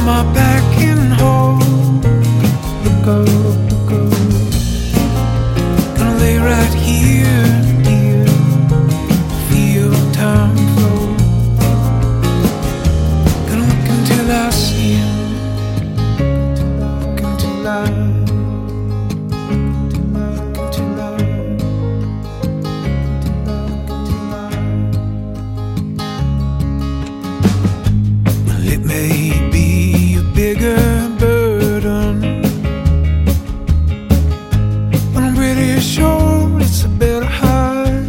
my back and hold. Look up, look up. Gonna lay right here, dear. Feel time flow. Gonna look until I see him. Look until I. It may be a bigger burden, but I'm pretty sure it's a better high.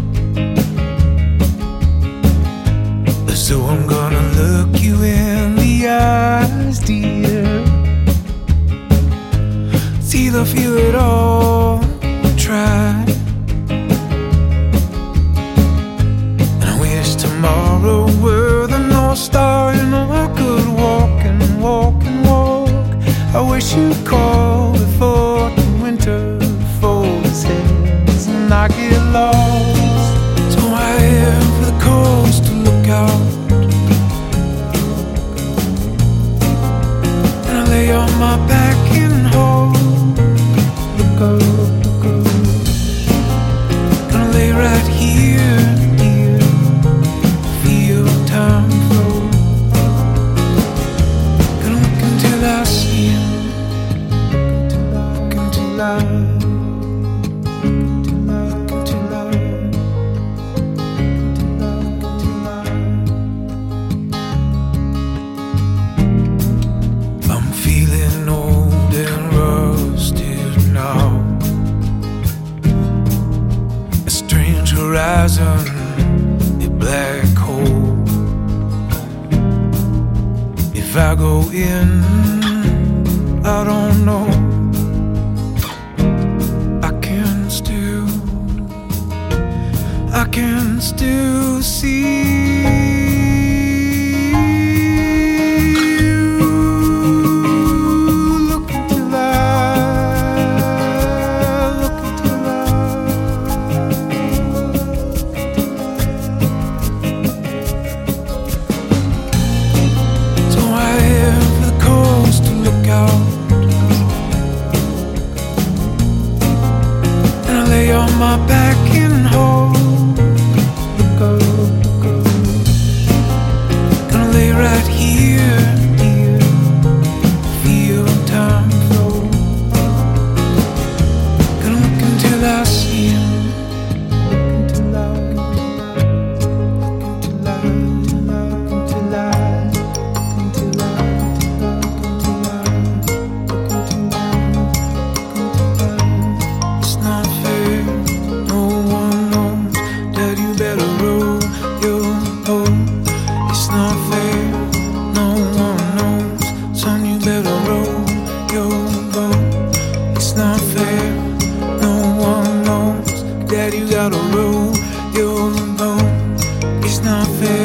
So I'm gonna look you in the eyes, dear. It's either feel it all or try. And I wish tomorrow were the North Star. You know I could walk and walk and walk. I wish you'd call before the winter folds heads and I get lost. So I head for the coast to look out, and I lay on my back and hold. Look up, look up. Gonna lay right here, dear. Feel time flow. Gonna look until I see him. Look until I. I'm feeling old and rusted now. A strange horizon, a black hole. If I go in, I don't know. I can still see you. Look until So I head for the coast to look out, and I lay on my back and hold. Look up, look up. Gonna lay right here, dear. Feel time flow. Gonna look until I see him. Look until I. Look until I. Look until I. Look until I. It's not fair. No one knows that you better roll your boat. It's not fair. No one knows, son, you better roll your boat. It's not fair. No one knows that you gotta roll your boat. It's not fair.